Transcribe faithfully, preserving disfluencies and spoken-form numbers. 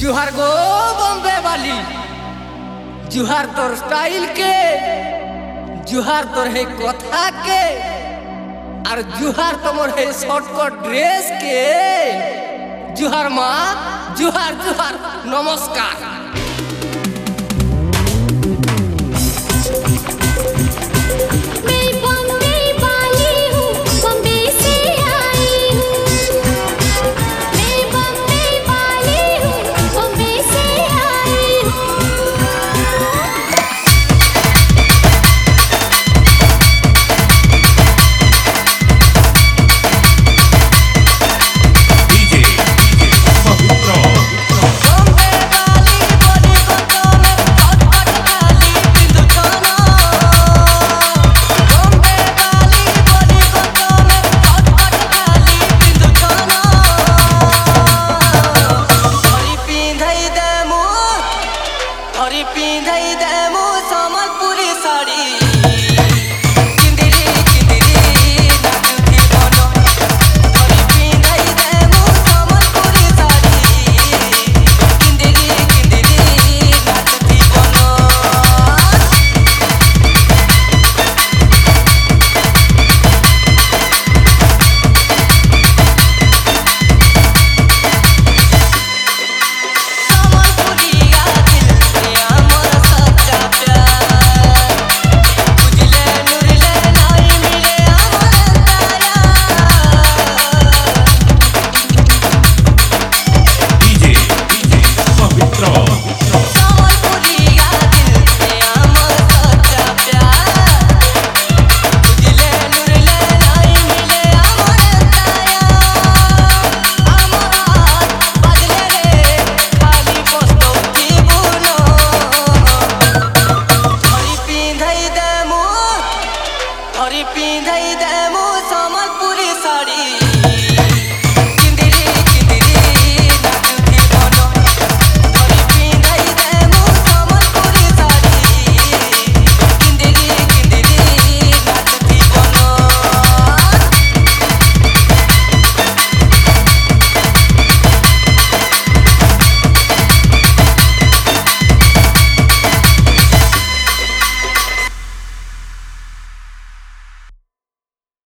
जुहार गो बॉम्बे वाली, जुहार तोर स्टाइल के, जुहार तोर है कथा के, और जुहार तोर है शॉर्टकट ड्रेस के। जुहार माँ, जुहार जुहार नमस्कार। हरी पिंधई दे